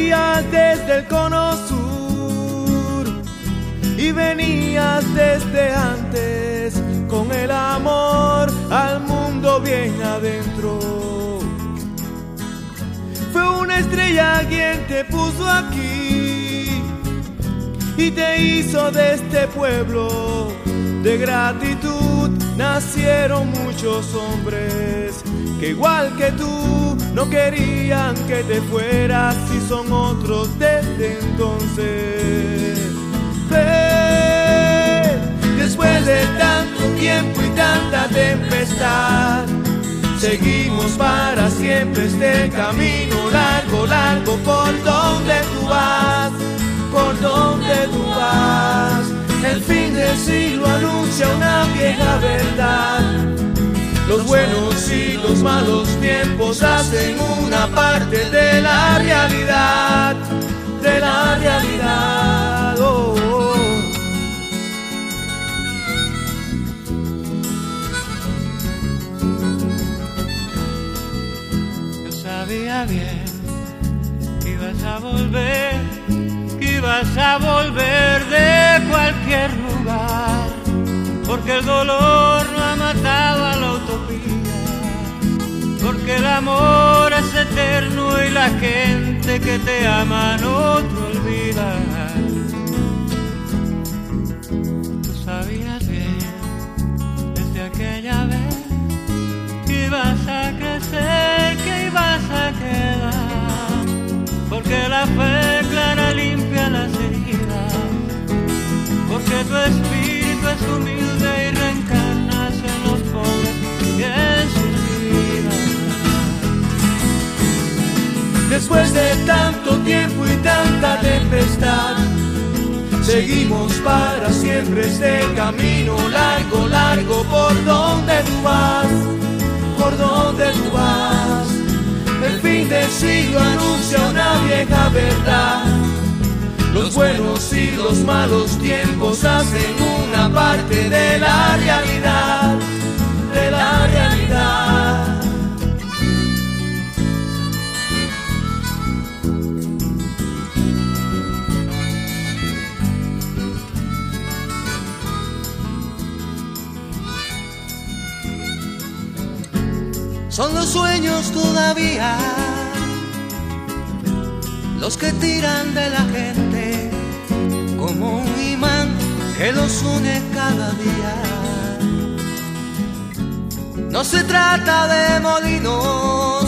Salías desde el cono sur y venías desde antes con el amor al mundo bien adentro. Fue una estrella quien te puso aquí y te hizo de este pueblo. De gratitud nacieron muchos hombres que igual que tú no querían que te fueras, y son otros desde entonces. Después de tanto tiempo y tanta tempestad, seguimos para siempre este camino largo, largo, por donde tú vas, por donde tú vas. El fin del siglo anuncia una vieja verdad. Los buenos y los malos tiempos hacen una parte de la realidad, de la realidad. Oh, oh. Yo sabía bien que ibas a volver, que ibas a volver de cualquier lugar, porque el dolor no ha matado a la utopía, porque el amor es eterno y la gente que te ama no te olvida. Tú sabías bien desde aquella vez que ibas a crecer, que ibas a quedar, porque la fe clara limpia las heridas, porque tu espíritu es humilde y reencarnas en los pobres y en sus vidas. Después de tanto tiempo y tanta tempestad, seguimos para siempre este camino largo, largo, por donde tú vas, por donde tú vas. El fin del siglo anuncia una vieja verdad. Los buenos y los malos tiempos hacen una parte de la realidad, de la realidad. Son los sueños todavía los que tiran de la gente como un imán que los une cada día. No se trata de molinos,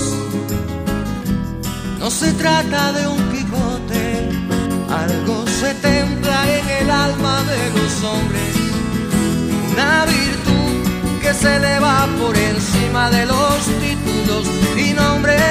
no se trata de un Quijote, algo se templa en el alma de los hombres, una virtud que se eleva por encima de los títulos y nombres.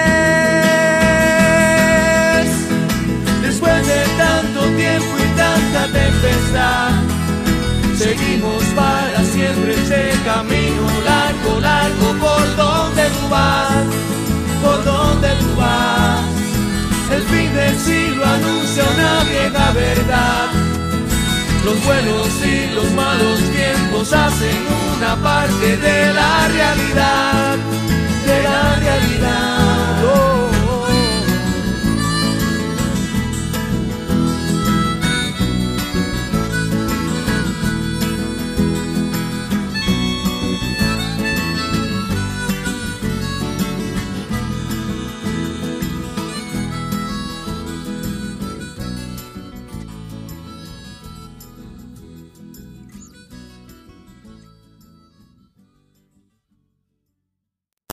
Después de tanto tiempo y tanta tempestad, seguimos para siempre este camino largo, largo, por donde tú vas, por donde tú vas. El fin del siglo anuncia una vieja verdad. Los buenos y los malos tiempos hacen una parte de la realidad.